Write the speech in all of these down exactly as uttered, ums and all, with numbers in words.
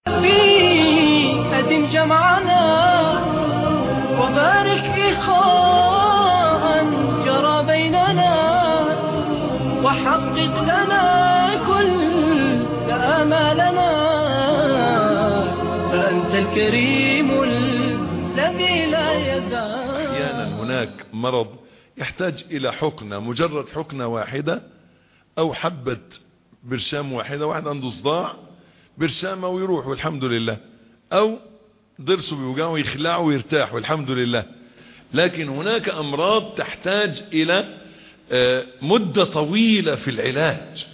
أدم جمعنا وبارك إخاء جرى بيننا وحقق لنا كل آمالنا فأنت الكريم الذي لا يزال. أحيانا هناك مرض يحتاج إلى حقنة، مجرد حقنة واحدة أو حبة برشام واحدة، واحد عنده صداع برشامه ويروح والحمد لله، او ضرسه بيوجعه ويخلعه ويرتاح والحمد لله. لكن هناك امراض تحتاج الى مدة طويلة في العلاج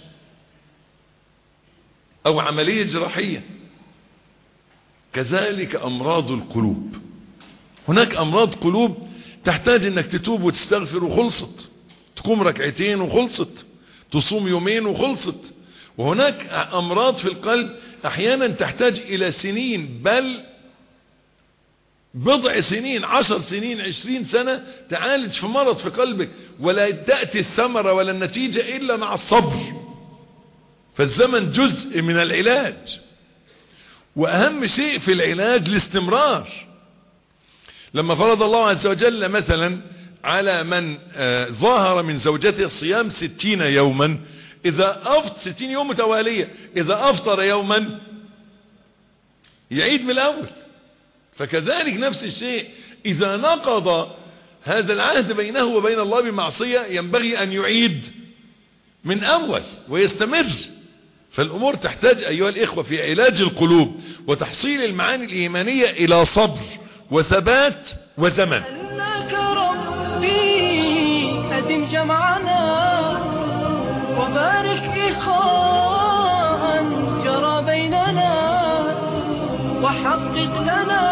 او عملية جراحية. كذلك امراض القلوب، هناك امراض قلوب تحتاج انك تتوب وتستغفر وخلصت، تقوم ركعتين وخلصت، تصوم يومين وخلصت. وهناك امراض في القلب احيانا تحتاج الى سنين، بل بضع سنين، عشر سنين، عشرين سنة تعالج في مرض في قلبك، ولا تأتي الثمرة ولا النتيجة الا مع الصبر. فالزمن جزء من العلاج، واهم شيء في العلاج الاستمرار. لما فرض الله عز وجل مثلا على من آه ظاهر من زوجته الصيام ستين يوما، اذا افطر ستين يوم متوالية، اذا افطر يوما يعيد من الاول. فكذلك نفس الشيء اذا نقض هذا العهد بينه وبين الله بمعصية ينبغي ان يعيد من اول ويستمر. فالامور تحتاج ايها الاخوة في علاج القلوب وتحصيل المعاني الايمانية الى صبر وثبات وزمن. انك ربي ادم جمعنا وبارك إخاء جرى بيننا وحقق لنا